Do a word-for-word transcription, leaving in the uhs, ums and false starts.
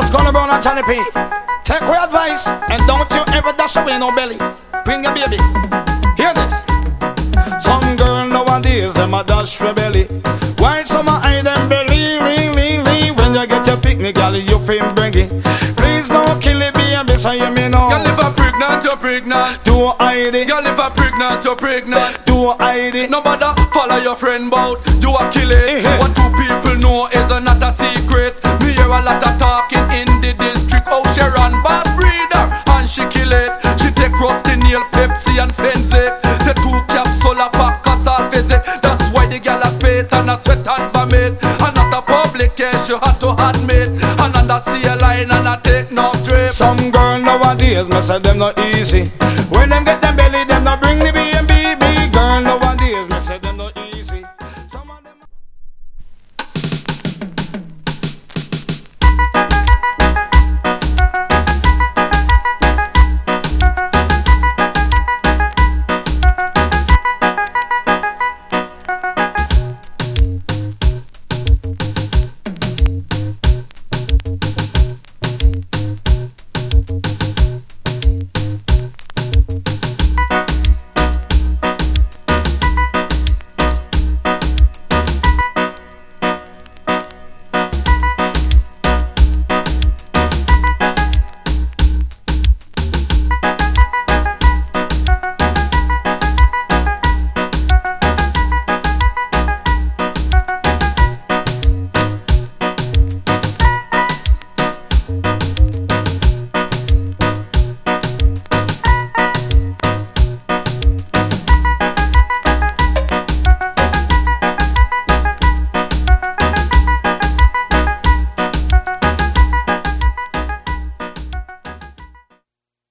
Just gonna run on Johnny P. Take my advice and don't you ever dash away no belly. Bring a baby. Hear this. Some girl nowadays them a dash for belly. Why some a hide them belly, lee, lee, lee. When you get your picnic, girl, you feel bring it. Please don't kill it, baby, so you me know. Girl, if I'm pregnant, you're pregnant. Don't hide it. Girl, if I'm pregnant, you're pregnant. Don't hide it. No matter follow your friend bout, you a kill it. Uh-huh. What two people know is a not a secret. Me hear a lot of talking in the district. Oh, she run boss breeder and she kill it. She take rusty nail, Pepsi and fence it. The two capsule a pack a salt visit. That's why the girl a faith and a sweat and vomit. And not a public case, you had to admit. And under see a line and a take no trip. Some girl nowadays, me say them not easy. When them get them belly, them not bring the